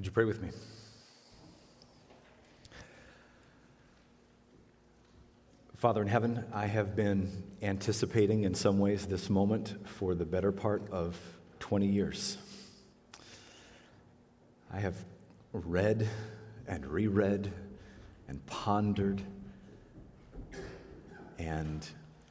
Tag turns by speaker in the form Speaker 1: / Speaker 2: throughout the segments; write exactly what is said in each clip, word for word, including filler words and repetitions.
Speaker 1: Would you pray with me? Father in heaven, I have been anticipating in some ways this moment for the better part of twenty years. I have read and reread and pondered and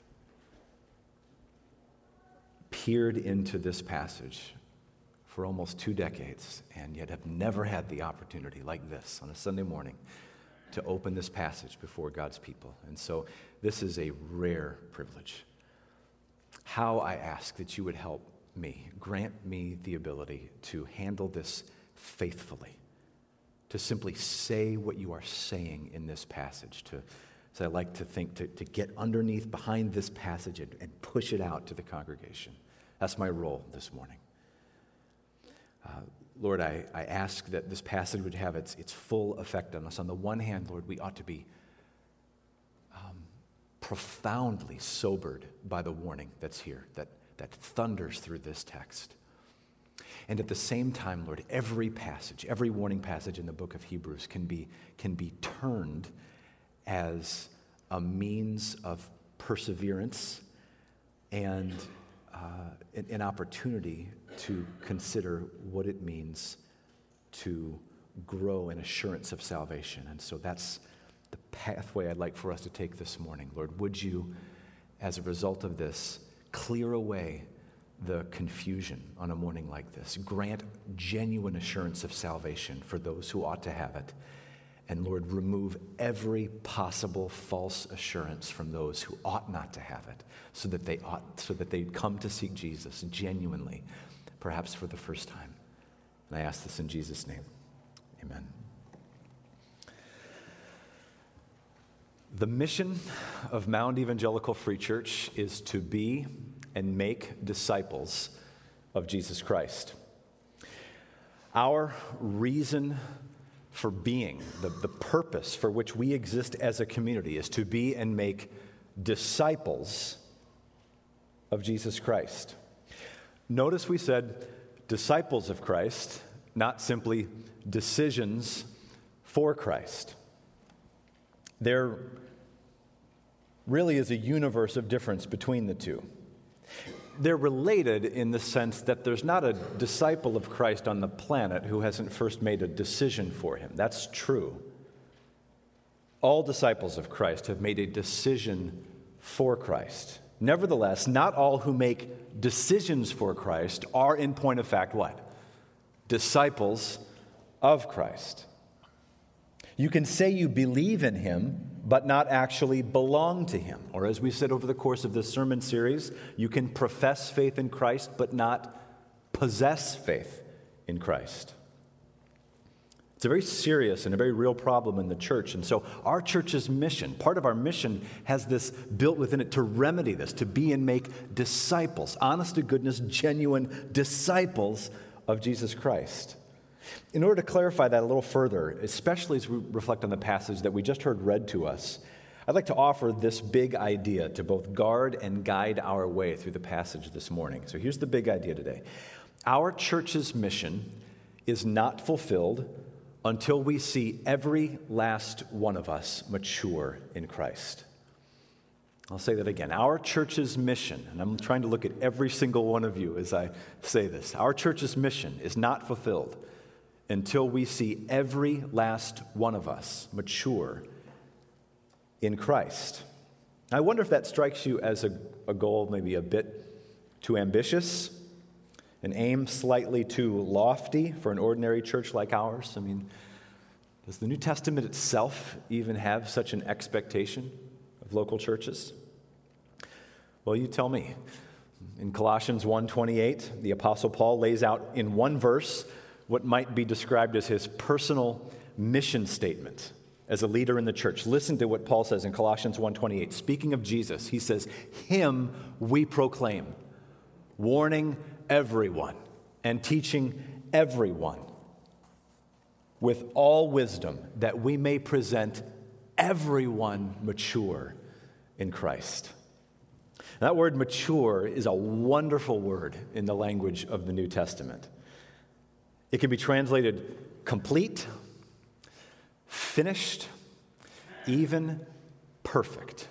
Speaker 1: peered into this passage for almost two decades, and yet have never had the opportunity like this on a Sunday morning to open this passage before God's people. And so this is a rare privilege. How I ask that you would help me, grant me the ability to handle this faithfully, to simply say what you are saying in this passage, to, as I like to think, to, to get underneath, behind this passage and, and push it out to the congregation. That's my role this morning. Uh, Lord, I, I ask that this passage would have its, its full effect on us. On the one hand, Lord, we ought to be um, profoundly sobered by the warning that's here, that, that thunders through this text. And at the same time, Lord, every passage, every warning passage in the book of Hebrews can be, can be turned as a means of perseverance and uh, an, an opportunity to consider what it means to grow in assurance of salvation. And so that's the pathway I'd like for us to take this morning. Lord, would you, as a result of this, clear away the confusion on a morning like this. Grant genuine assurance of salvation for those who ought to have it. And Lord, remove every possible false assurance from those who ought not to have it, so that they ought, so that they'd come to seek Jesus genuinely, perhaps for the first time. And I ask this in Jesus' name. Amen. The mission of Mound Evangelical Free Church is to be and make disciples of Jesus Christ. Our reason for being, the, the purpose for which we exist as a community, is to be and make disciples of Jesus Christ. Notice we said disciples of Christ, not simply decisions for Christ. There really is a universe of difference between the two. They're related in the sense that there's not a disciple of Christ on the planet who hasn't first made a decision for him. That's true. All disciples of Christ have made a decision for Christ. Nevertheless, not all who make decisions for Christ are, in point of fact, what? Disciples of Christ. You can say you believe in him, but not actually belong to him. Or as we said over the course of this sermon series, you can profess faith in Christ, but not possess faith in Christ. It's a very serious and a very real problem in the church. And so our church's mission, part of our mission has this built within it to remedy this, to be and make disciples, honest to goodness, genuine disciples of Jesus Christ. In order to clarify that a little further, especially as we reflect on the passage that we just heard read to us, I'd like to offer this big idea to both guard and guide our way through the passage this morning. So here's the big idea today. Our church's mission is not fulfilled until we see every last one of us mature in Christ. I'll say that again. Our church's mission, and I'm trying to look at every single one of you as I say this, our church's mission is not fulfilled until we see every last one of us mature in Christ. I wonder if that strikes you as a, a goal maybe a bit too ambitious, an aim slightly too lofty for an ordinary church like ours. I mean, does the New Testament itself even have such an expectation of local churches? Well, you tell me. In Colossians one twenty-eight, the Apostle Paul lays out in one verse what might be described as his personal mission statement as a leader in the church. Listen to what Paul says in Colossians one twenty-eight. Speaking of Jesus, he says, "Him we proclaim, warning everyone and teaching everyone with all wisdom, that we may present everyone mature in Christ." That word mature is a wonderful word in the language of the New Testament. It can be translated complete, finished, even perfect.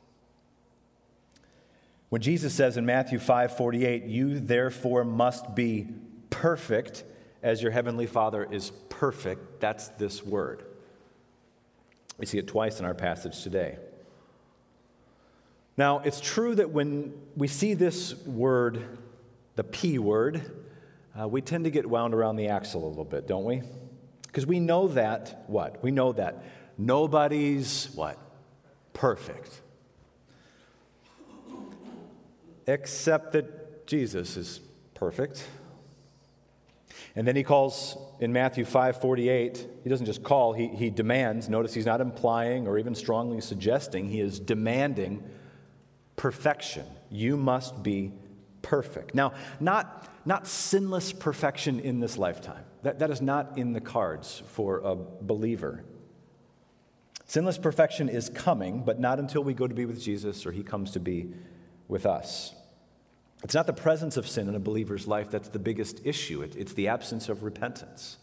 Speaker 1: When Jesus says in Matthew five forty-eight, "You therefore must be perfect as your heavenly Father is perfect," that's this word. We see it twice in our passage today. Now, it's true that when we see this word, the P word, uh, we tend to get wound around the axle a little bit, don't we? Because we know that, what? We know that nobody's, what? Perfect. Except that Jesus is perfect. And then he calls in Matthew five forty-eight, he doesn't just call, he, he demands. Notice he's not implying or even strongly suggesting, he is demanding perfection. You must be perfect. Now, not, not sinless perfection in this lifetime. That, that is not in the cards for a believer. Sinless perfection is coming, but not until we go to be with Jesus or he comes to be with us. It's not the presence of sin in a believer's life that's the biggest issue. It, it's the absence of repentance.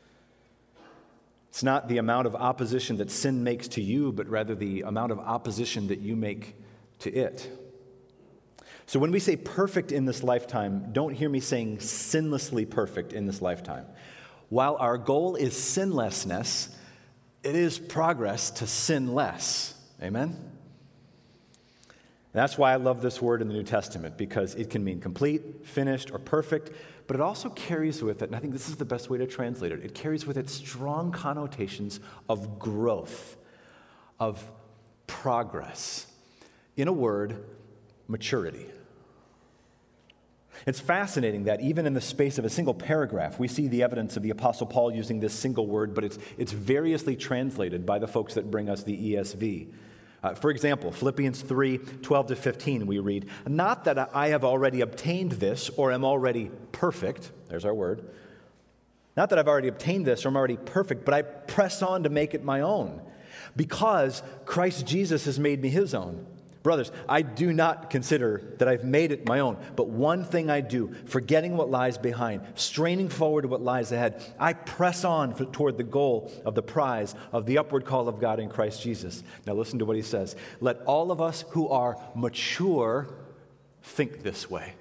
Speaker 1: It's not the amount of opposition that sin makes to you, but rather the amount of opposition that you make to it. So when we say perfect in this lifetime, don't hear me saying sinlessly perfect in this lifetime. While our goal is sinlessness, it is progress to sin less. Amen? That's why I love this word in the New Testament, because it can mean complete, finished, or perfect, but it also carries with it, and I think this is the best way to translate it, it carries with it strong connotations of growth, of progress. In a word, maturity. It's fascinating that even in the space of a single paragraph, we see the evidence of the Apostle Paul using this single word, but it's, it's variously translated by the folks that bring us the E S V. Uh, for example, Philippians three twelve to fifteen, we read, "Not that I have already obtained this or am already perfect," there's our word, "not that I've already obtained this or am already perfect, but I press on to make it my own, because Christ Jesus has made me his own. Brothers, I do not consider that I've made it my own, but one thing I do, forgetting what lies behind, straining forward to what lies ahead, I press on for, toward the goal of the prize of the upward call of God in Christ Jesus." Now listen to what he says. "Let all of us who are mature think this way."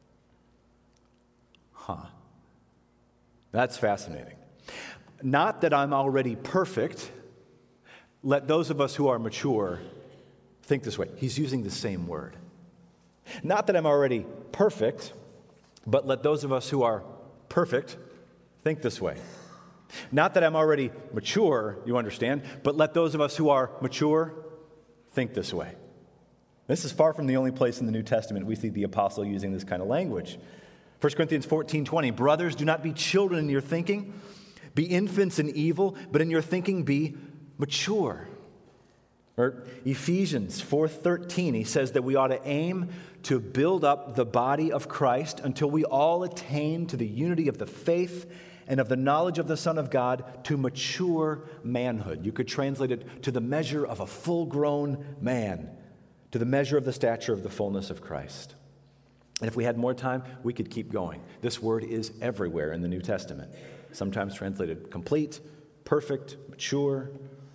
Speaker 1: Huh. That's fascinating. Not that I'm already perfect. Let those of us who are mature think this way. He's using the same word. Not that I'm already perfect, but let those of us who are perfect think this way. Not that I'm already mature, you understand, but let those of us who are mature think this way. This is far from the only place in the New Testament we see the apostle using this kind of language. First Corinthians fourteen twenty, "Brothers, do not be children in your thinking, be infants in evil, but in your thinking be mature." Or Ephesians four thirteen, he says that we ought to aim to build up the body of Christ until we all attain to the unity of the faith and of the knowledge of the Son of God, to mature manhood. You could translate it to the measure of a full-grown man, to the measure of the stature of the fullness of Christ. And if we had more time, we could keep going. This word is everywhere in the New Testament, sometimes translated complete, perfect, mature.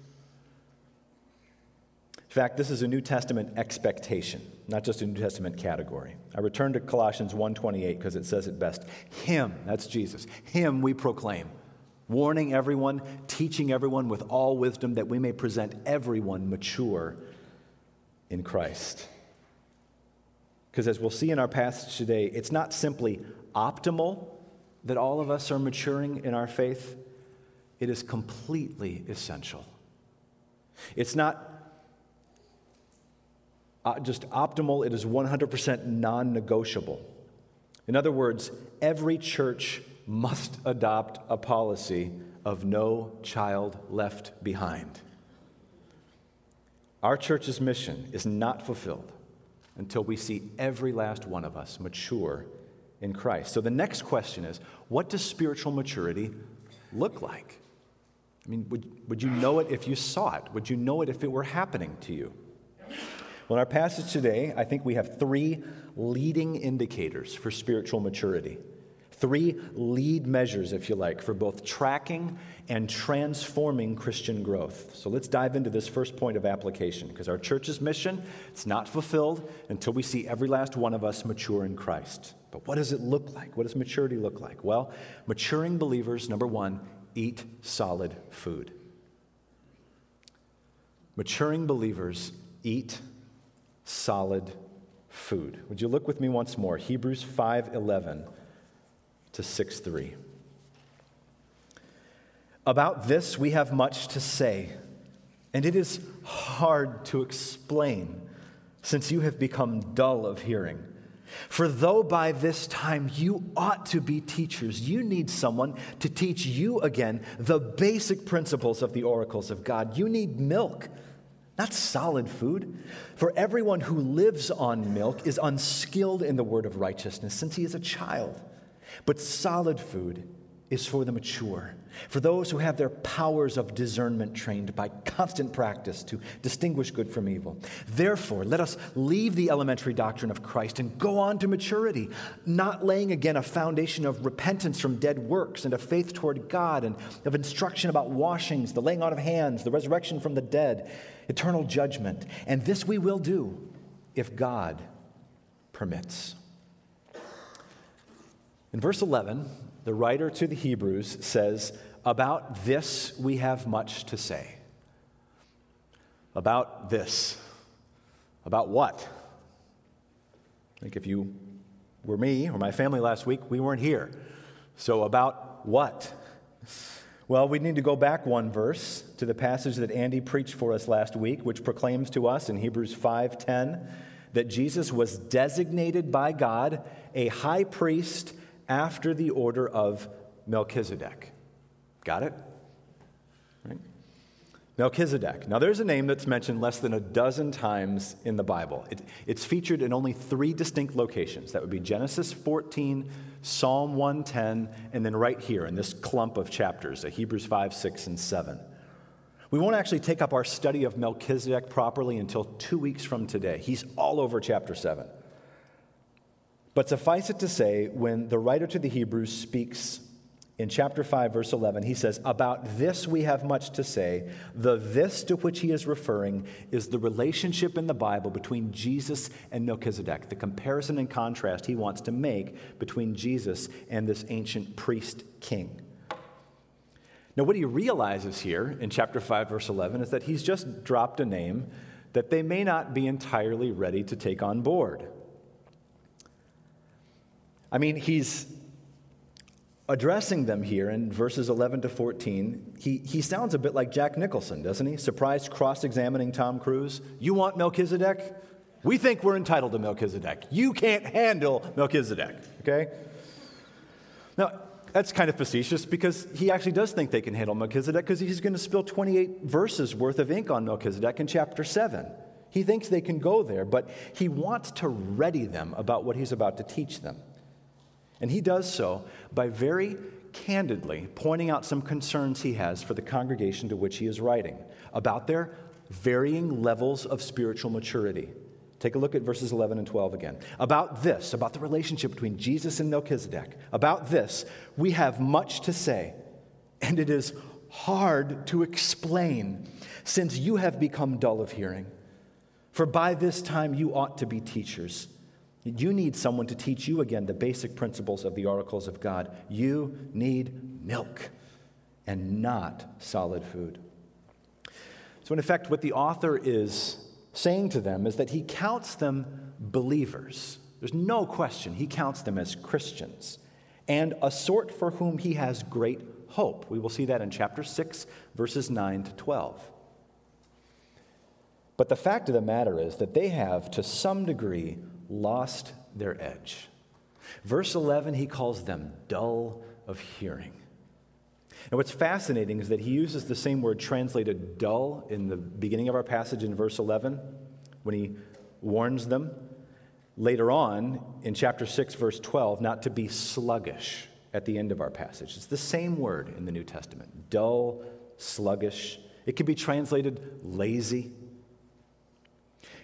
Speaker 1: In fact, this is a New Testament expectation, not just a New Testament category. I return to Colossians one twenty-eight because it says it best. Him, that's Jesus, him we proclaim, warning everyone, teaching everyone with all wisdom, that we may present everyone mature in Christ. Because as we'll see in our passage today, it's not simply optimal that all of us are maturing in our faith. It is completely essential. It's not Uh, just optimal, it is one hundred percent non-negotiable. In other words, every church must adopt a policy of no child left behind. Our church's mission is not fulfilled until we see every last one of us mature in Christ. So the next question is, what does spiritual maturity look like? I mean, would, would you know it if you saw it? Would you know it if it were happening to you? Well, in our passage today, I think we have three leading indicators for spiritual maturity. Three lead measures, if you like, for both tracking and transforming Christian growth. So let's dive into this first point of application, because our church's mission, it's not fulfilled until we see every last one of us mature in Christ. But what does it look like? What does maturity look like? Well, maturing believers, number one, eat solid food. Maturing believers eat solid food. Would you look with me once more? Hebrews five eleven to six three. About this we have much to say, and it is hard to explain, since you have become dull of hearing. For though by this time you ought to be teachers, you need someone to teach you again the basic principles of the oracles of God. You need milk, not solid food. For everyone who lives on milk is unskilled in the word of righteousness, since he is a child. But solid food is for the mature, for those who have their powers of discernment trained by constant practice to distinguish good from evil. Therefore, let us leave the elementary doctrine of Christ and go on to maturity, not laying again a foundation of repentance from dead works and of faith toward God and of instruction about washings, the laying on of hands, the resurrection from the dead, eternal judgment. And this we will do if God permits. In verse eleven, the writer to the Hebrews says, about this we have much to say. About this. About what? I think if you were me or my family last week, we weren't here. So about what? Well, we need to go back one verse to the passage that Andy preached for us last week, which proclaims to us in Hebrews five ten that Jesus was designated by God a high priest after the order of Melchizedek. Got it? Right? Melchizedek. Now, there's a name that's mentioned less than a dozen times in the Bible. It, it's featured in only three distinct locations. That would be Genesis fourteen, Psalm one ten, and then right here in this clump of chapters, Hebrews five, six, and seven. We won't actually take up our study of Melchizedek properly until two weeks from today. He's all over chapter seven. But suffice it to say, when the writer to the Hebrews speaks in chapter five, verse eleven, he says, about this we have much to say. The this to which he is referring is the relationship in the Bible between Jesus and Melchizedek, the comparison and contrast he wants to make between Jesus and this ancient priest king. Now, what he realizes here in chapter five, verse eleven, is that he's just dropped a name that they may not be entirely ready to take on board. I mean, he's addressing them here in verses eleven to fourteen. He, he sounds a bit like Jack Nicholson, doesn't he? Surprised cross-examining Tom Cruise. You want Melchizedek? We think we're entitled to Melchizedek. You can't handle Melchizedek, okay? Now, that's kind of facetious because he actually does think they can handle Melchizedek because he's going to spill twenty-eight verses worth of ink on Melchizedek in chapter seven. He thinks they can go there, but he wants to ready them about what he's about to teach them. And he does so by very candidly pointing out some concerns he has for the congregation to which he is writing about their varying levels of spiritual maturity. Take a look at verses eleven and twelve again. About this, about the relationship between Jesus and Melchizedek, about this, we have much to say, and it is hard to explain, since you have become dull of hearing. For by this time you ought to be teachers. You need someone to teach you again the basic principles of the oracles of God. You need milk and not solid food. So in effect, what the author is saying to them is that he counts them believers. There's no question he counts them as Christians and a sort for whom he has great hope. We will see that in chapter six, verses nine to twelve. But the fact of the matter is that they have, to some degree, lost their edge. Verse eleven, he calls them dull of hearing. And what's fascinating is that he uses the same word translated dull in the beginning of our passage in verse eleven when he warns them. Later on in chapter six, verse twelve, not to be sluggish at the end of our passage. It's the same word in the New Testament. Dull, sluggish. It can be translated lazy.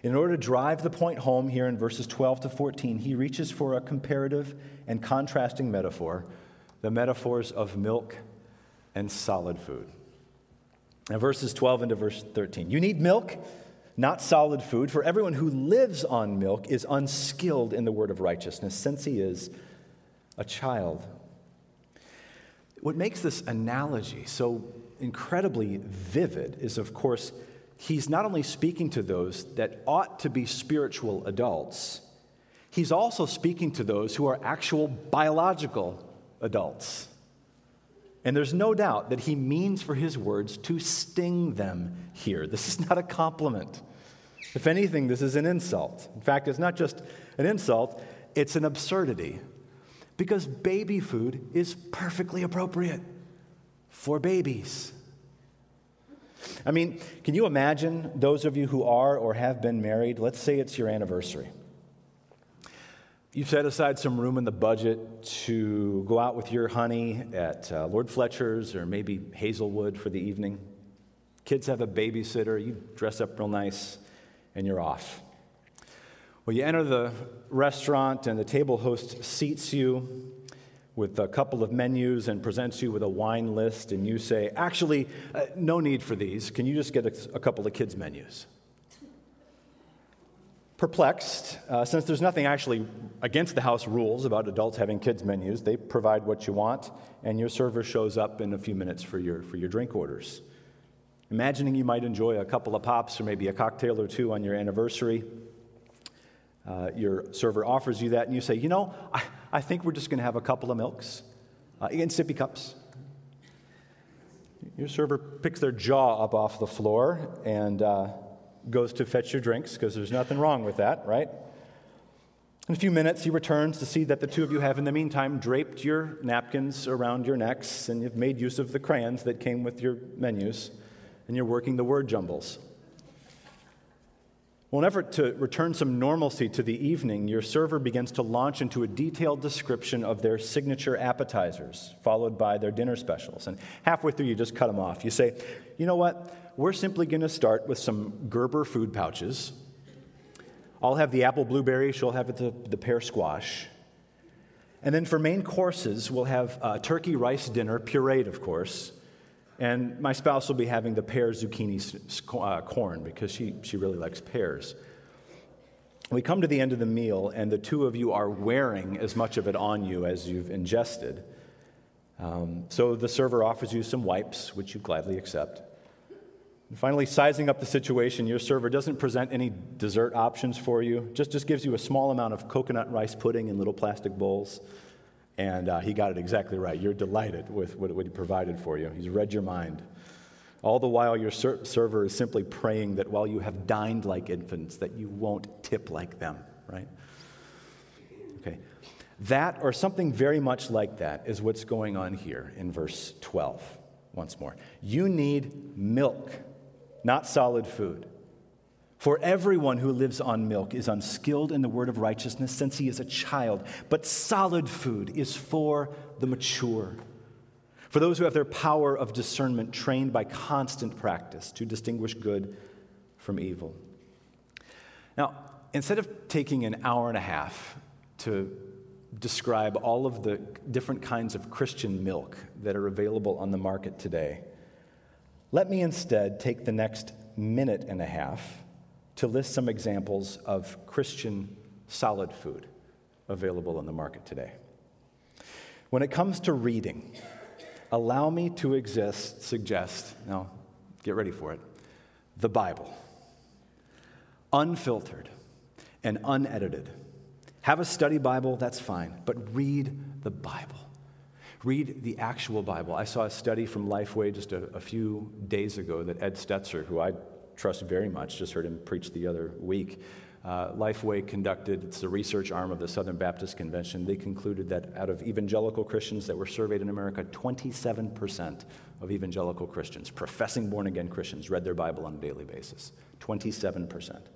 Speaker 1: In order to drive the point home here in verses twelve to fourteen, he reaches for a comparative and contrasting metaphor, the metaphors of milk and solid food. Now, verses twelve into verse thirteen. You need milk, not solid food, for everyone who lives on milk is unskilled in the word of righteousness, since he is a child. What makes this analogy so incredibly vivid is, of course, he's not only speaking to those that ought to be spiritual adults, he's also speaking to those who are actual biological adults. And there's no doubt that he means for his words to sting them here. This is not a compliment. If anything, this is an insult. In fact, it's not just an insult, it's an absurdity. Because baby food is perfectly appropriate for babies. I mean, can you imagine those of you who are or have been married? Let's say it's your anniversary. You've set aside some room in the budget to go out with your honey at uh, Lord Fletcher's or maybe Hazelwood for the evening. Kids have a babysitter, you dress up real nice, and you're off. Well, you enter the restaurant and the table host seats you with a couple of menus and presents you with a wine list, and you say, actually, uh, no need for these. Can you just get a, a couple of kids' menus? Perplexed, uh, since there's nothing actually against the house rules about adults having kids' menus, they provide what you want, and your server shows up in a few minutes for your, for your drink orders. Imagining you might enjoy a couple of pops or maybe a cocktail or two on your anniversary, uh, your server offers you that, and you say, you know, I, I think we're just going to have a couple of milks uh, in sippy cups. Your server picks their jaw up off the floor and uh, goes to fetch your drinks, because there's nothing wrong with that, right? In a few minutes, he returns to see that the two of you have, in the meantime, draped your napkins around your necks, and you've made use of the crayons that came with your menus, and you're working the word jumbles. Well, in an effort to return some normalcy to the evening, your server begins to launch into a detailed description of their signature appetizers, followed by their dinner specials. And halfway through, you just cut them off. You say, you know what? We're simply going to start with some Gerber food pouches. I'll have the apple blueberry. She'll have the, the pear squash. And then for main courses, we'll have a turkey rice dinner, pureed, of course. And my spouse will be having the pear zucchini uh, corn, because she, she really likes pears. We come to the end of the meal, and the two of you are wearing as much of it on you as you've ingested. Um, so the server offers you some wipes, which you gladly accept. And finally, sizing up the situation, your server doesn't present any dessert options for you, just, just gives you a small amount of coconut rice pudding in little plastic bowls. And uh, he got it exactly right. You're delighted with what, what he provided for you. He's read your mind. All the while, your ser- server is simply praying that while you have dined like infants, that you won't tip like them, right? Okay. That, or something very much like that, is what's going on here in verse twelve, once more. You need milk, not solid food. For everyone who lives on milk is unskilled in the word of righteousness, since he is a child. But solid food is for the mature, for those who have their power of discernment trained by constant practice to distinguish good from evil. Now, instead of taking an hour and a half to describe all of the different kinds of Christian milk that are available on the market today, let me instead take the next minute and a half to list some examples of Christian solid food available on the market today. When it comes to reading, allow me to exist, suggest, now get ready for it, the Bible. Unfiltered and unedited. Have a study Bible, that's fine, but read the Bible. Read the actual Bible. I saw a study from Lifeway just a, a few days ago that Ed Stetzer, who I trust very much, just heard him preach the other week. Uh, Lifeway conducted, it's the research arm of the Southern Baptist Convention. They concluded that out of evangelical Christians that were surveyed in America, twenty-seven percent of evangelical Christians, professing born-again Christians, read their Bible on a daily basis. twenty-seven percent.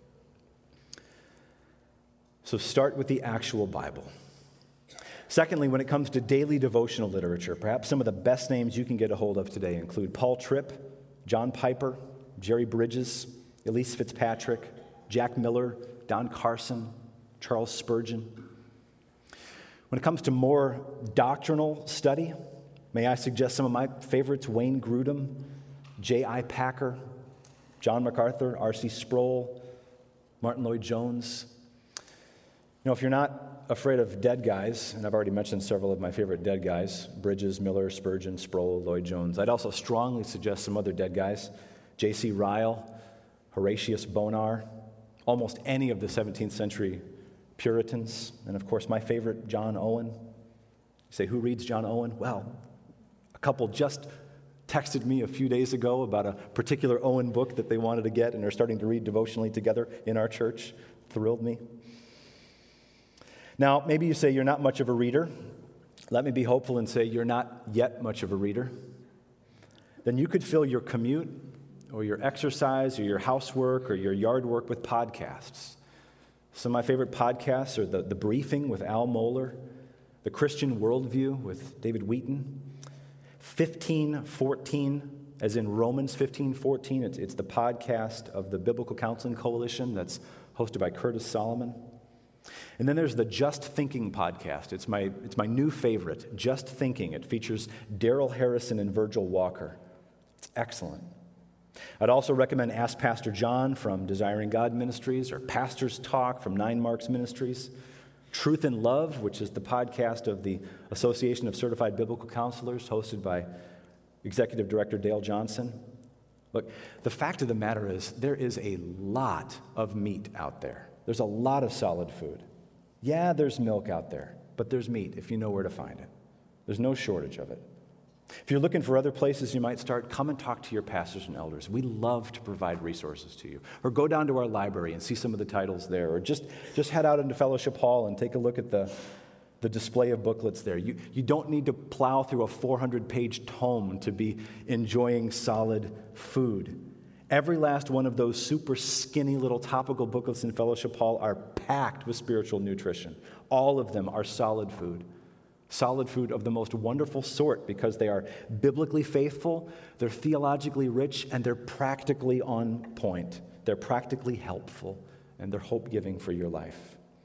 Speaker 1: So start with the actual Bible. Secondly, when it comes to daily devotional literature, perhaps some of the best names you can get a hold of today include Paul Tripp, John Piper, Jerry Bridges, Elise Fitzpatrick, Jack Miller, Don Carson, Charles Spurgeon. When it comes to more doctrinal study, may I suggest some of my favorites: Wayne Grudem, J I Packer, John MacArthur, R C Sproul, Martin Lloyd-Jones. You know, if you're not afraid of dead guys, and I've already mentioned several of my favorite dead guys, Bridges, Miller, Spurgeon, Sproul, Lloyd-Jones, I'd also strongly suggest some other dead guys: J C Ryle, Horatius Bonar, almost any of the seventeenth century Puritans, and of course my favorite, John Owen. You say, who reads John Owen? Well, a couple just texted me a few days ago about a particular Owen book that they wanted to get and are starting to read devotionally together in our church. Thrilled me. Now, maybe you say you're not much of a reader. Let me be hopeful and say you're not yet much of a reader. Then you could fill your commute or your exercise or your housework or your yard work with podcasts. Some of my favorite podcasts are the, the Briefing with Al Mohler, The Christian Worldview with David Wheaton, fifteen fourteen, as in Romans fifteen fourteen. It's, it's the podcast of the Biblical Counseling Coalition that's hosted by Curtis Solomon. And then there's the Just Thinking podcast. It's my, it's my new favorite, Just Thinking. It features Daryl Harrison and Virgil Walker. It's excellent. I'd also recommend Ask Pastor John from Desiring God Ministries, or Pastor's Talk from Nine Marks Ministries. Truth in Love, which is the podcast of the Association of Certified Biblical Counselors, hosted by Executive Director Dale Johnson. Look, the fact of the matter is there is a lot of meat out there. There's a lot of solid food. Yeah, there's milk out there, but there's meat if you know where to find it. There's no shortage of it. If you're looking for other places you might start, come and talk to your pastors and elders. We love to provide resources to you. Or go down to our library and see some of the titles there. Or just, just head out into Fellowship Hall and take a look at the, the display of booklets there. You, you don't need to plow through a four hundred page tome to be enjoying solid food. Every last one of those super skinny little topical booklets in Fellowship Hall are packed with spiritual nutrition. All of them are solid food. Solid food of the most wonderful sort, because they are biblically faithful, they're theologically rich, and they're practically on point. They're practically helpful, and they're hope-giving for your life.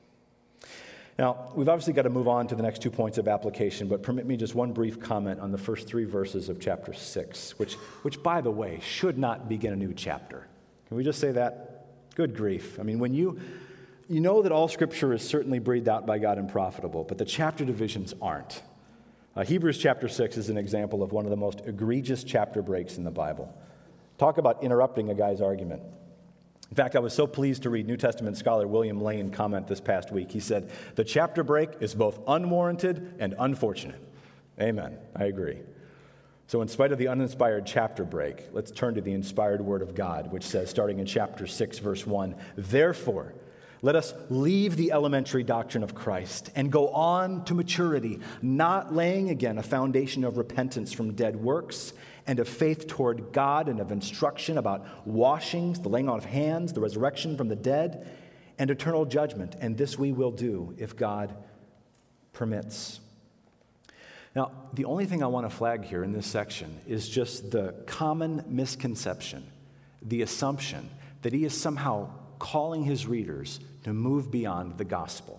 Speaker 1: Now, we've obviously got to move on to the next two points of application, but permit me just one brief comment on the first three verses of chapter six, which, which, by the way, should not begin a new chapter. Can we just say that? Good grief. I mean, when you... You know that all Scripture is certainly breathed out by God and profitable, but the chapter divisions aren't. Uh, Hebrews chapter six is an example of one of the most egregious chapter breaks in the Bible. Talk about interrupting a guy's argument. In fact, I was so pleased to read New Testament scholar William Lane comment this past week. He said, "The chapter break is both unwarranted and unfortunate." Amen. I agree. So in spite of the uninspired chapter break, let's turn to the inspired Word of God, which says, starting in chapter six, verse one, "Therefore, let us leave the elementary doctrine of Christ and go on to maturity, not laying again a foundation of repentance from dead works and of faith toward God and of instruction about washings, the laying on of hands, the resurrection from the dead, and eternal judgment. And this we will do if God permits." Now, the only thing I want to flag here in this section is just the common misconception, the assumption that he is somehow calling his readers to move beyond the gospel.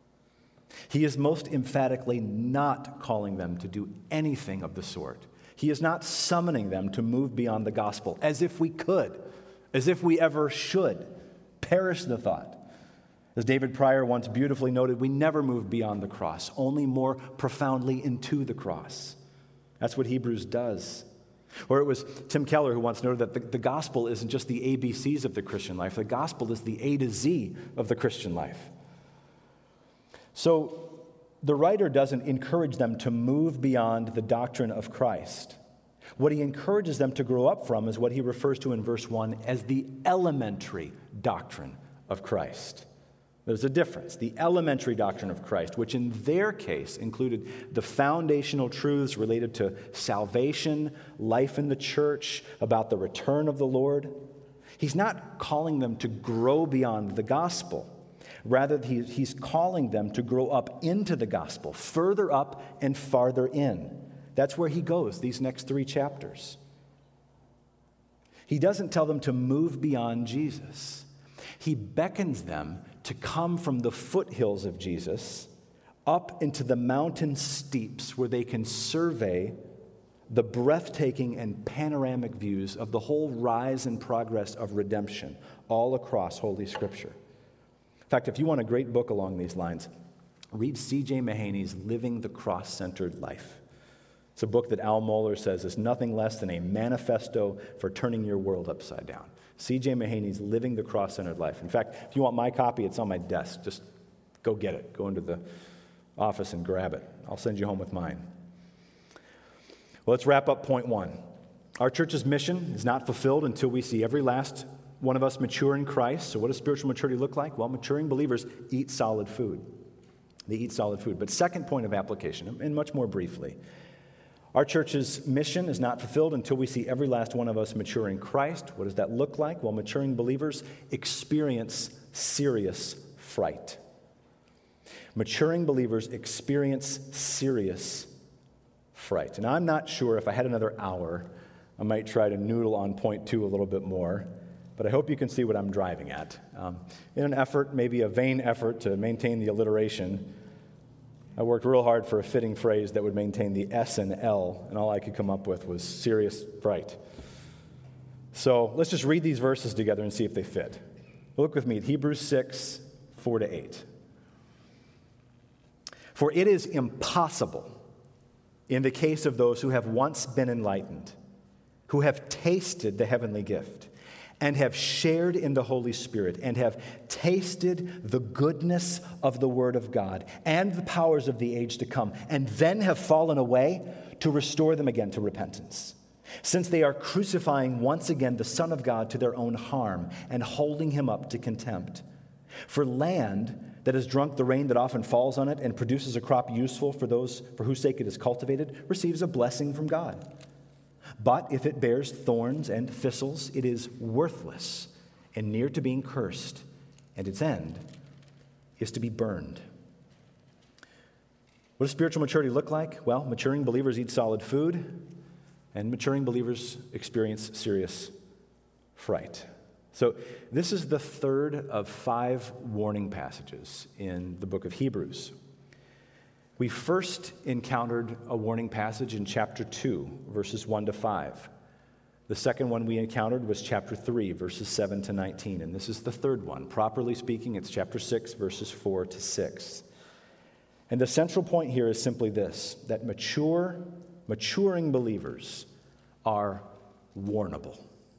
Speaker 1: He is most emphatically not calling them to do anything of the sort. He is not summoning them to move beyond the gospel, as if we could, as if we ever should. Perish the thought. As David Pryor once beautifully noted, we never move beyond the cross, only more profoundly into the cross. That's what Hebrews does. Or it was Tim Keller who once noted that the, the gospel isn't just the A B Cs of the Christian life. The gospel is the A to Z of the Christian life. So the writer doesn't encourage them to move beyond the doctrine of Christ. What he encourages them to grow up from is what he refers to in verse one as the elementary doctrine of Christ. There's a difference. The elementary doctrine of Christ, which in their case included the foundational truths related to salvation, life in the church, about the return of the Lord. He's not calling them to grow beyond the gospel. Rather, he, he's calling them to grow up into the gospel, further up and farther in. That's where he goes, these next three chapters. He doesn't tell them to move beyond Jesus. He beckons them to come from the foothills of Jesus up into the mountain steeps where they can survey the breathtaking and panoramic views of the whole rise and progress of redemption all across Holy Scripture. In fact, if you want a great book along these lines, read C J Mahaney's Living the Cross-Centered Life. It's a book that Al Mohler says is nothing less than a manifesto for turning your world upside down. C J Mahaney's Living the Cross-Centered Life. In fact, if you want my copy, it's on my desk. Just go get it. Go into the office and grab it. I'll send you home with mine. Well, let's wrap up point one. Our church's mission is not fulfilled until we see every last one of us mature in Christ. So what does spiritual maturity look like? Well, maturing believers eat solid food. They eat solid food. But second point of application, and much more briefly, our church's mission is not fulfilled until we see every last one of us mature in Christ. What does that look like? Well, maturing believers experience serious fright. Maturing believers experience serious fright. And I'm not sure if I had another hour, I might try to noodle on point two a little bit more, but I hope you can see what I'm driving at. Um, in an effort, maybe a vain effort to maintain the alliteration, I worked real hard for a fitting phrase that would maintain the S and L, and all I could come up with was serious fright. So let's just read these verses together and see if they fit. Look with me at Hebrews six, four to eight. For it is impossible in the case of those who have once been enlightened, who have tasted the heavenly gift, and have shared in the Holy Spirit, and have tasted the goodness of the Word of God and the powers of the age to come, and then have fallen away, to restore them again to repentance. Since they are crucifying once again the Son of God to their own harm and holding him up to contempt. For land that has drunk the rain that often falls on it and produces a crop useful for those for whose sake it is cultivated, receives a blessing from God. But if it bears thorns and thistles, it is worthless and near to being cursed, and its end is to be burned. What does spiritual maturity look like? Well, maturing believers eat solid food, and maturing believers experience serious fright. So this is the third of five warning passages in the book of Hebrews. We first encountered a warning passage in chapter two, verses one to five. The second one we encountered was chapter three, verses seven to nineteen. And this is the third one. Properly speaking, it's chapter six, verses four to six. And the central point here is simply this, that mature, maturing believers are warnable.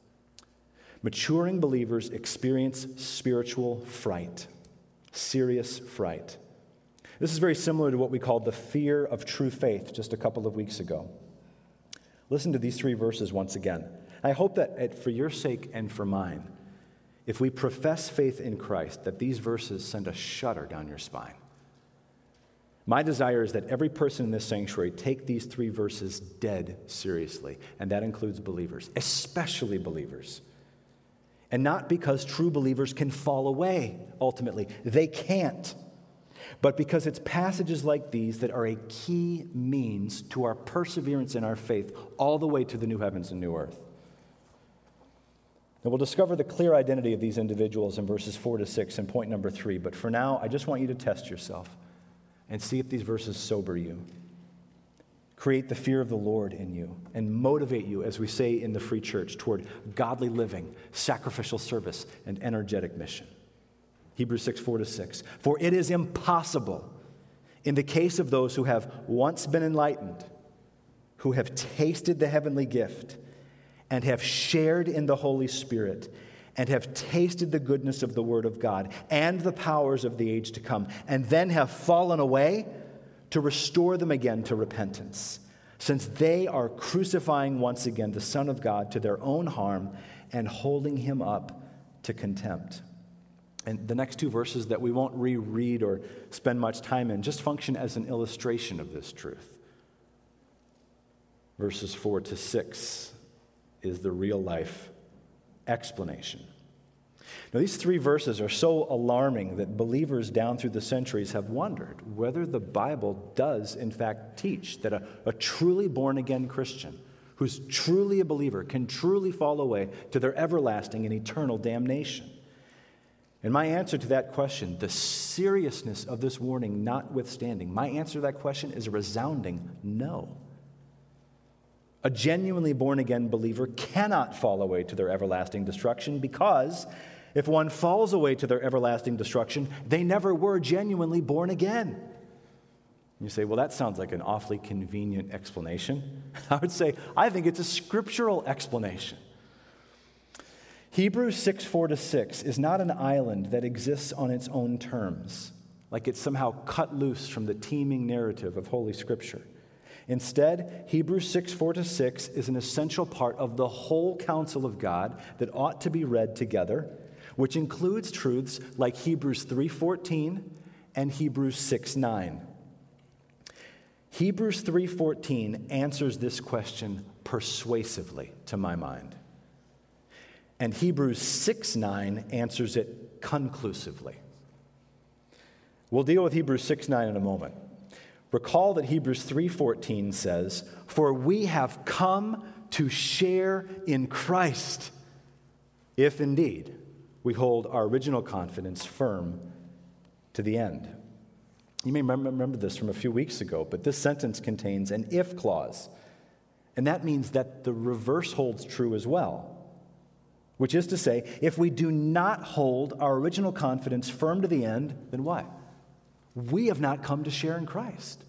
Speaker 1: Maturing believers experience spiritual fright, serious fright. This is very similar to what we called the fear of true faith just a couple of weeks ago. Listen to these three verses once again. I hope that for your sake and for mine, if we profess faith in Christ, that these verses send a shudder down your spine. My desire is that every person in this sanctuary take these three verses dead seriously, and that includes believers, especially believers. And not because true believers can fall away, ultimately. They can't. But because it's passages like these that are a key means to our perseverance in our faith all the way to the new heavens and new earth. And we'll discover the clear identity of these individuals in verses four to six in point number three. But for now, I just want you to test yourself and see if these verses sober you. Create the fear of the Lord in you and motivate you, as we say in the Free Church, toward godly living, sacrificial service, and energetic mission. Hebrews six, four to six. For it is impossible in the case of those who have once been enlightened, who have tasted the heavenly gift, and have shared in the Holy Spirit, and have tasted the goodness of the Word of God and the powers of the age to come, and then have fallen away, to restore them again to repentance, since they are crucifying once again the Son of God to their own harm and holding him up to contempt. And the next two verses that we won't reread or spend much time in just function as an illustration of this truth. Verses four to six is the real life explanation. Now, these three verses are so alarming that believers down through the centuries have wondered whether the Bible does, in fact, teach that a, a truly born-again Christian who's truly a believer can truly fall away to their everlasting and eternal damnation. And my answer to that question, the seriousness of this warning notwithstanding, my answer to that question is a resounding no. A genuinely born-again believer cannot fall away to their everlasting destruction because if one falls away to their everlasting destruction, they never were genuinely born again. You say, well, that sounds like an awfully convenient explanation. I would say, I think it's a scriptural explanation. Hebrews six, four to six is not an island that exists on its own terms, like it's somehow cut loose from the teeming narrative of Holy Scripture. Instead, Hebrews six, four to six is an essential part of the whole counsel of God that ought to be read together, which includes truths like Hebrews three fourteen and Hebrews six nine. Hebrews three fourteen answers this question persuasively, to my mind. And Hebrews six nine answers it conclusively. We'll deal with Hebrews six nine in a moment. Recall that Hebrews three fourteen says, "For we have come to share in Christ, if indeed we hold our original confidence firm to the end." You may remember this from a few weeks ago, but this sentence contains an if clause. And that means that the reverse holds true as well. Which is to say, if we do not hold our original confidence firm to the end, then what? We have not come to share in Christ.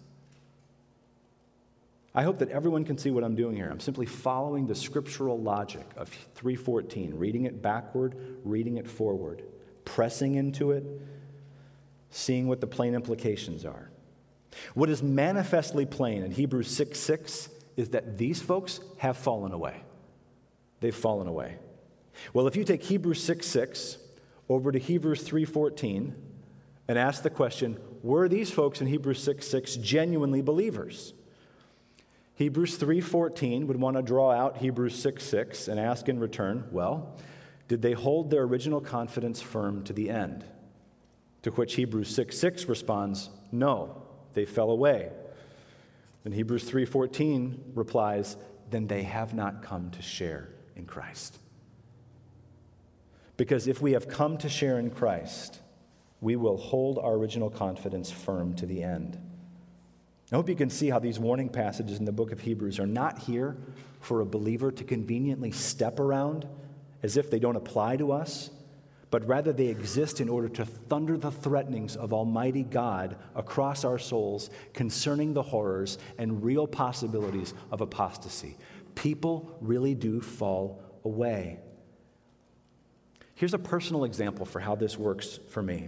Speaker 1: I hope that everyone can see what I'm doing here. I'm simply following the scriptural logic of three fourteen, reading it backward, reading it forward, pressing into it, seeing what the plain implications are. What is manifestly plain in Hebrews six six is that these folks have fallen away. They've fallen away. Well, if you take Hebrews six six over to Hebrews three fourteen and ask the question, were these folks in Hebrews six six genuinely believers? Hebrews three fourteen would want to draw out Hebrews six six and ask in return, well, did they hold their original confidence firm to the end? To which Hebrews six six responds, no, they fell away. And Hebrews three fourteen replies, then they have not come to share in Christ. Because if we have come to share in Christ, we will hold our original confidence firm to the end. I hope you can see how these warning passages in the book of Hebrews are not here for a believer to conveniently step around as if they don't apply to us, but rather they exist in order to thunder the threatenings of Almighty God across our souls concerning the horrors and real possibilities of apostasy. People really do fall away. Here's a personal example for how this works for me.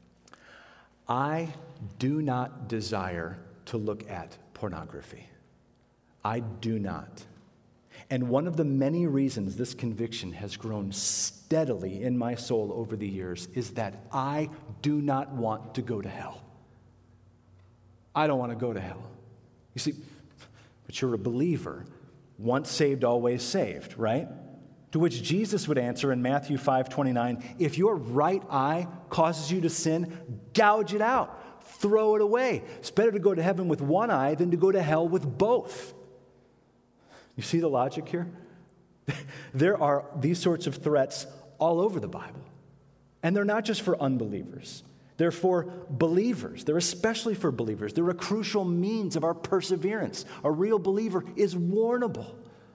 Speaker 1: I do not desire to look at pornography. I do not. And one of the many reasons this conviction has grown steadily in my soul over the years is that I do not want to go to hell. I don't want to go to hell. You see, but you're a believer. Once saved, always saved, right? To which Jesus would answer in Matthew five twenty-nine, if your right eye causes you to sin, gouge it out. Throw it away. It's better to go to heaven with one eye than to go to hell with both. You see the logic here? There are these sorts of threats all over the Bible. And they're not just for unbelievers. They're for believers. They're especially for believers. They're a crucial means of our perseverance. A real believer is warnable.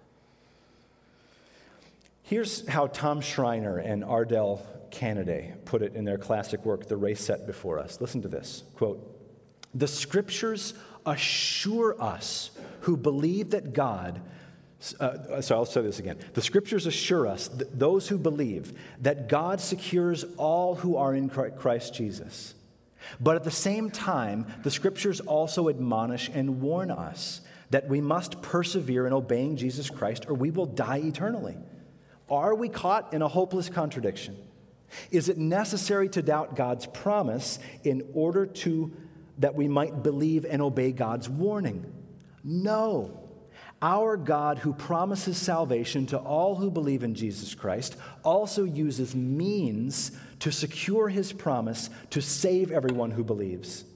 Speaker 1: Here's how Tom Schreiner and Ardell Canaday put it in their classic work, The Race Set Before Us. Listen to this, quote, "The scriptures assure us who believe that God, uh, so I'll say this again. The scriptures assure us, th- those who believe, that God secures all who are in Christ Jesus. But at the same time, the scriptures also admonish and warn us that we must persevere in obeying Jesus Christ or we will die eternally. Are we caught in a hopeless contradiction? Is it necessary to doubt God's promise in order to that we might believe and obey God's warning? No. Our God, who promises salvation to all who believe in Jesus Christ, also uses means to secure his promise to save everyone who believes.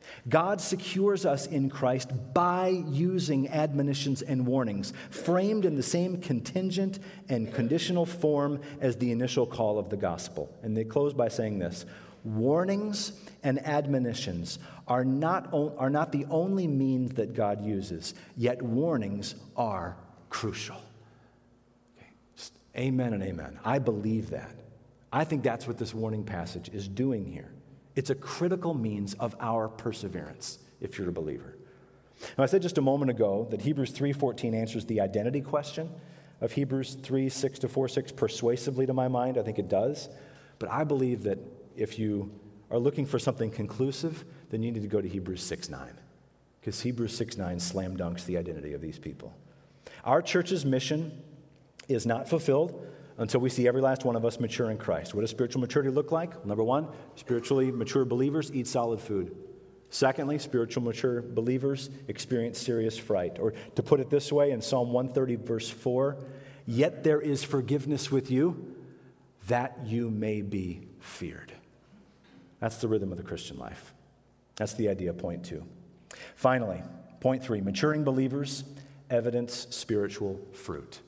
Speaker 2: God secures us in Christ by using admonitions and warnings, framed in the same contingent and conditional form as the initial call of the gospel. And they close by saying this: warnings and admonitions are not, o- are not the only means that God uses, yet warnings are crucial. Okay. Just amen and amen. I believe that. I think that's what this warning passage is doing here. It's a critical means of our perseverance, if you're a believer. Now, I said just a moment ago that Hebrews three fourteen answers the identity question of Hebrews three six to four six persuasively to my mind. I think it does. But I believe that if you are looking for something conclusive, then you need to go to Hebrews six nine, because Hebrews six nine slam dunks the identity of these people. Our church's mission is not fulfilled until we see every last one of us mature in Christ. What does spiritual maturity look like? Number one, spiritually mature believers eat solid food. Secondly, spiritual mature believers experience serious fright. Or to put it this way, in Psalm one thirty, verse four, yet there is forgiveness with you, that you may be feared. That's the rhythm of the Christian life. That's the idea, point two. Finally, point three, maturing believers evidence spiritual fruit.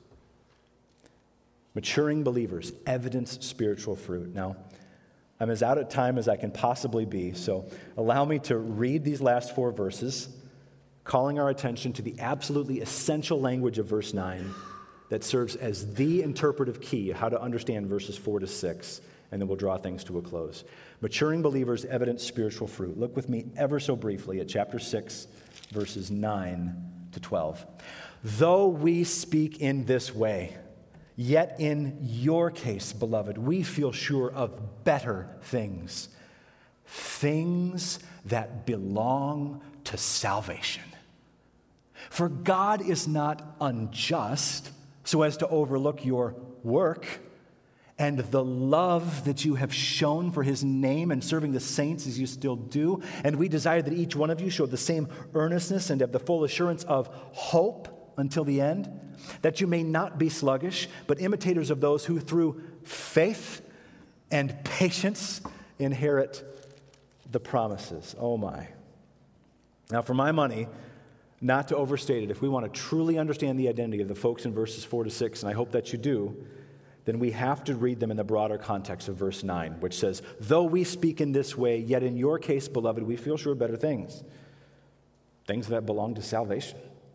Speaker 2: Maturing believers evidence spiritual fruit. Now, I'm as out of time as I can possibly be, so allow me to read these last four verses, calling our attention to the absolutely essential language of verse nine that serves as the interpretive key, how to understand verses four to six, and then we'll draw things to a close. Maturing believers evidence spiritual fruit. Look with me ever so briefly at chapter six, verses nine to twelve. Though we speak in this way, yet in your case, beloved, we feel sure of better things, things that belong to salvation. For God is not unjust so as to overlook your work and the love that you have shown for his name and serving the saints as you still do. And we desire that each one of you show the same earnestness and have the full assurance of hope until the end, that you may not be sluggish, but imitators of those who through faith and patience inherit the promises. Oh my. Now, for my money, not to overstate it, if we want to truly understand the identity of the folks in verses four to six, and I hope that you do, then we have to read them in the broader context of verse nine, which says, though we speak in this way, yet in your case, beloved, we feel sure of better things, things that belong to salvation.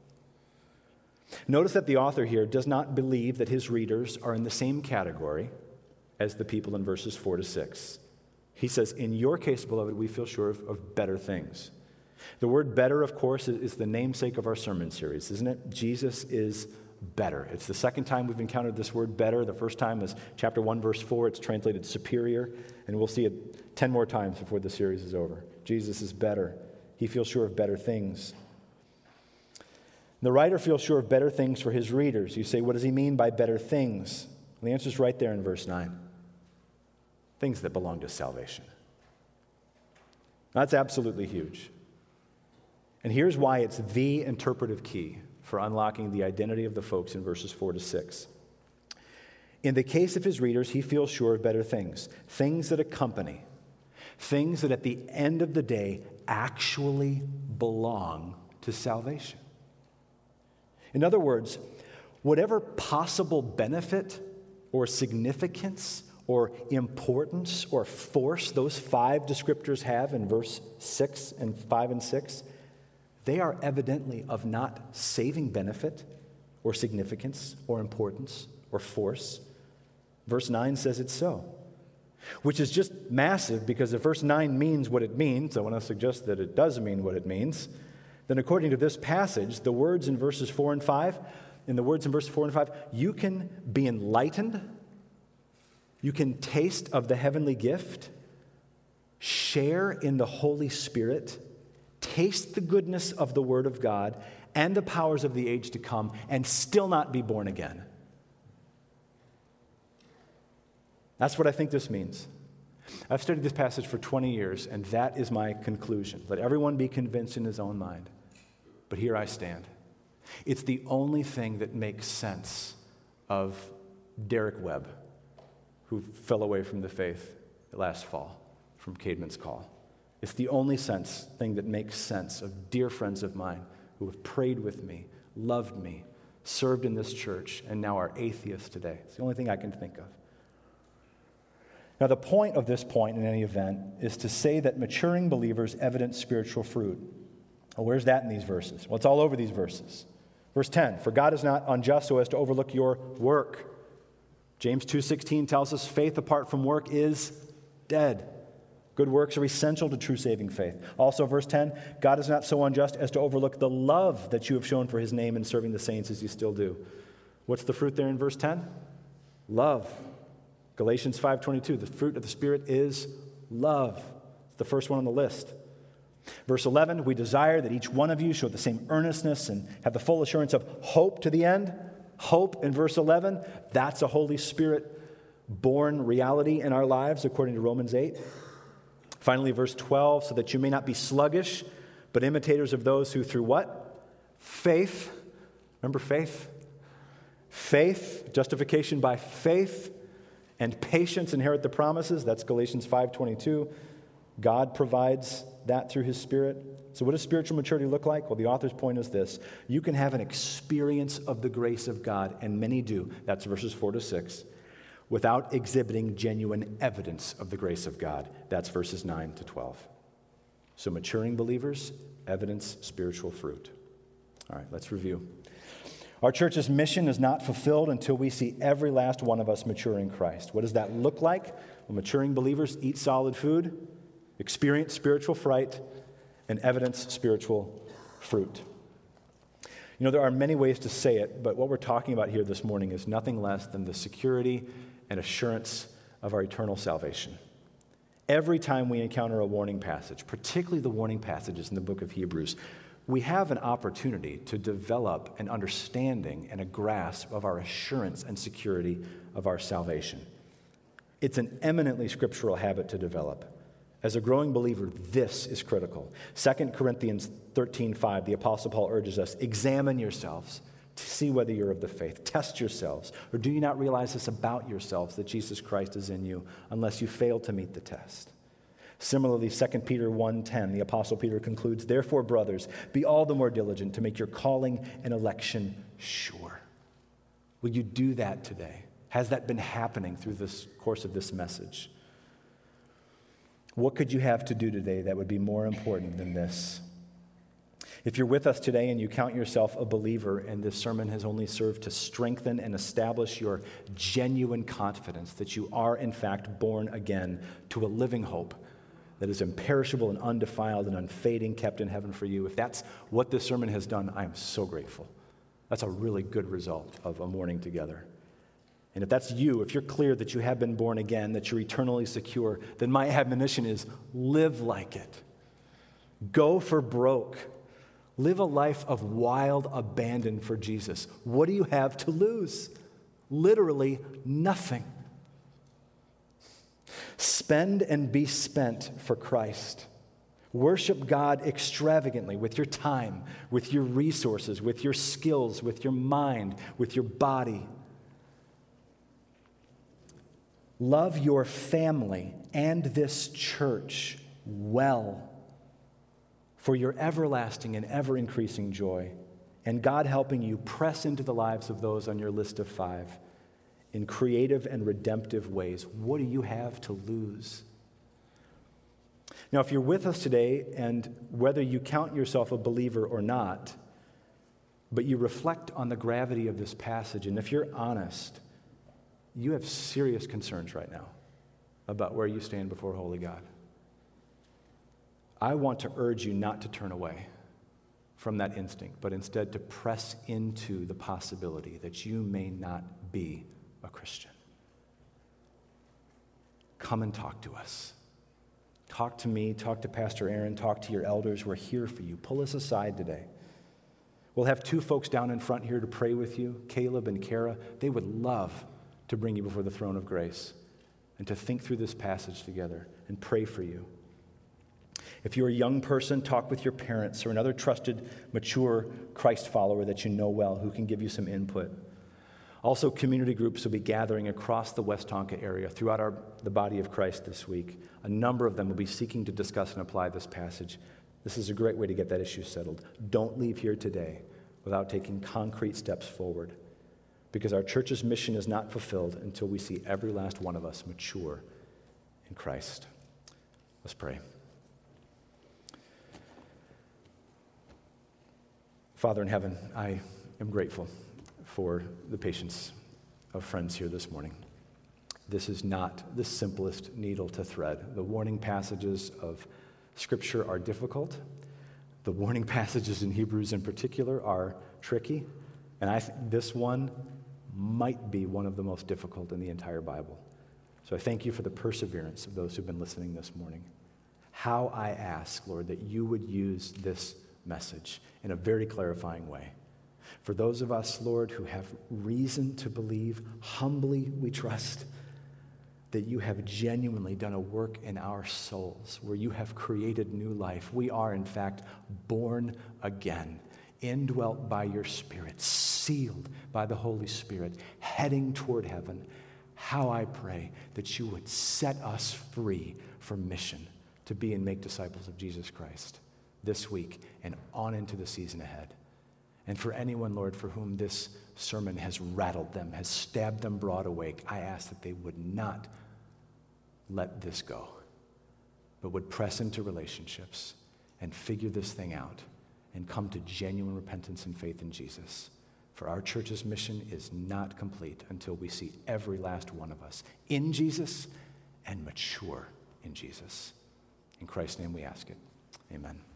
Speaker 2: Notice that the author here does not believe that his readers are in the same category as the people in verses four to six. He says, in your case, beloved, we feel sure of, of better things. The word better, of course, is the namesake of our sermon series, isn't it? Jesus is better. It's the second time we've encountered this word better. The first time is chapter one, verse four. It's translated superior, and we'll see it ten more times before the series is over. Jesus is better. He feels sure of better things. The writer feels sure of better things for his readers. You say, what does he mean by better things? Well, the answer is right there in verse nine. Things that belong to salvation. That's absolutely huge. And here's why it's the interpretive key for unlocking the identity of the folks in verses four to six. In the case of his readers, he feels sure of better things. Things that accompany. Things that at the end of the day actually belong to salvation. In other words, whatever possible benefit or significance or importance or force those five descriptors have in verse six and five and six, they are evidently of not saving benefit or significance or importance or force. Verse nine says it's so, which is just massive, because if verse nine means what it means, I want to suggest that it does mean what it means, then according to this passage, the words in verses four and five, in the words in verses four and five, you can be enlightened, you can taste of the heavenly gift, share in the Holy Spirit, taste the goodness of the Word of God and the powers of the age to come, and still not be born again. That's what I think this means. I've studied this passage for twenty years, and that is my conclusion. Let everyone be convinced in his own mind. But here I stand. It's the only thing that makes sense of Derek Webb, who fell away from the faith last fall from Caedmon's Call. It's the only sense thing that makes sense of dear friends of mine who have prayed with me, loved me, served in this church, and now are atheists today. It's the only thing I can think of. Now, the point of this point in any event is to say that maturing believers evidence spiritual fruit. Well, where's that in these verses? Well, it's all over these verses. Verse ten, for God is not unjust so as to overlook your work. James two sixteen tells us faith apart from work is dead. Good works are essential to true saving faith. Also, verse ten, God is not so unjust as to overlook the love that you have shown for his name in serving the saints as you still do. What's the fruit there in verse ten? Love. Galatians five twenty-two, the fruit of the Spirit is love. It's the first one on the list. Verse eleven, we desire that each one of you show the same earnestness and have the full assurance of hope to the end. Hope in verse eleven, that's a Holy Spirit-born reality in our lives according to Romans eight. Finally, verse twelve, so that you may not be sluggish, but imitators of those who through what? Faith. Remember faith? Faith, justification by faith, and patience inherit the promises. That's Galatians five twenty-two. God provides that through his Spirit. So what does spiritual maturity look like? Well, the author's point is this. You can have an experience of the grace of God, and many do. That's verses four to six. Without exhibiting genuine evidence of the grace of God. That's verses nine to twelve. So maturing believers evidence spiritual fruit. All right, let's review. Our church's mission is not fulfilled until we see every last one of us mature in Christ. What does that look like? Well, maturing believers eat solid food, experience spiritual fright, and evidence spiritual fruit. You know, there are many ways to say it, but what we're talking about here this morning is nothing less than the security and assurance of our eternal salvation. Every time we encounter a warning passage, particularly the warning passages in the book of Hebrews, we have an opportunity to develop an understanding and a grasp of our assurance and security of our salvation. It's an eminently scriptural habit to develop. As a growing believer, this is critical. Second Corinthians thirteen five, the Apostle Paul urges us, examine yourselves to see whether you're of the faith. Test yourselves. Or do you not realize this about yourselves, that Jesus Christ is in you, unless you fail to meet the test? Similarly, Second Peter one ten, the Apostle Peter concludes, therefore, brothers, be all the more diligent to make your calling and election sure. Will you do that today? Has that been happening through this course of this message? What could you have to do today that would be more important than this? If you're with us today and you count yourself a believer and this sermon has only served to strengthen and establish your genuine confidence that you are in fact born again to a living hope that is imperishable and undefiled and unfading, kept in heaven for you, if that's what this sermon has done, I am so grateful. That's a really good result of a morning together. And if that's you, if you're clear that you have been born again, that you're eternally secure, then my admonition is live like it. Go for broke. Live a life of wild abandon for Jesus. What do you have to lose? Literally nothing. Spend and be spent for Christ. Worship God extravagantly with your time, with your resources, with your skills, with your mind, with your body. Love your family and this church well for your everlasting and ever-increasing joy, and God helping you press into the lives of those on your list of five in creative and redemptive ways. What do you have to lose? Now, if you're with us today, and whether you count yourself a believer or not, but you reflect on the gravity of this passage, and if you're honest, you have serious concerns right now about where you stand before holy God. I want to urge you not to turn away from that instinct, but instead to press into the possibility that you may not be a Christian. Come and talk to us. Talk to me, talk to Pastor Aaron, talk to your elders. We're here for you. Pull us aside today. We'll have two folks down in front here to pray with you, Caleb and Kara. They would love to bring you before the throne of grace and to think through this passage together and pray for you. If you're a young person, talk with your parents or another trusted, mature Christ follower that you know well who can give you some input. Also, community groups will be gathering across the West Tonka area throughout our, the body of Christ this week. A number of them will be seeking to discuss and apply this passage. This is a great way to get that issue settled. Don't leave here today without taking concrete steps forward, because our church's mission is not fulfilled until we see every last one of us mature in Christ. Let's pray. Father in heaven, I am grateful for the patience of friends here this morning. This is not the simplest needle to thread. The warning passages of Scripture are difficult. The warning passages in Hebrews in particular are tricky. And I think this one might be one of the most difficult in the entire Bible. So I thank you for the perseverance of those who've been listening this morning. How I ask, Lord, that you would use this message in a very clarifying way. For those of us, Lord, who have reason to believe, humbly we trust that you have genuinely done a work in our souls, where you have created new life. We are, in fact, born again, indwelt by your Spirit, sealed by the Holy Spirit, heading toward heaven. How I pray that you would set us free from mission to be and make disciples of Jesus Christ this week and on into the season ahead. And for anyone, Lord, for whom this sermon has rattled them, has stabbed them broad awake, I ask that they would not let this go, but would press into relationships and figure this thing out and come to genuine repentance and faith in Jesus. For our church's mission is not complete until we see every last one of us in Jesus and mature in Jesus. In Christ's name we ask it. Amen.